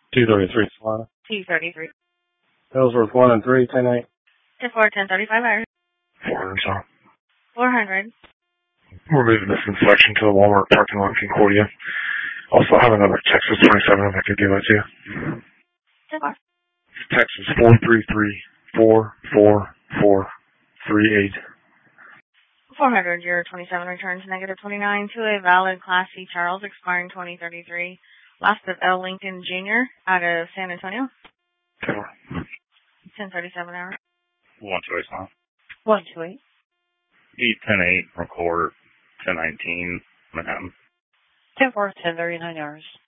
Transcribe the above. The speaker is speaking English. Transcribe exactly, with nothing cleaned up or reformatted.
two thirty-three, Solana. two thirty-three. Ellsworth one and three, ten eight. ten four, ten thirty-five hours. four hundred, sorry. four hundred. We're moving this inspection to the Walmart parking lot in Concordia. Also, I have another Texas twenty-seven if I could give that to you. ten four. Texas four three three, four four four three eight. four hundred, your twenty-seven returns negative twenty-nine to a valid Class C Charles expiring twenty thirty-three. Last of L. Lincoln Junior out of San Antonio. ten thirty-seven hours. one two eight, huh? one two eight. E ten eight, record ten nineteen, Manhattan. ten four, ten thirty-nine hours.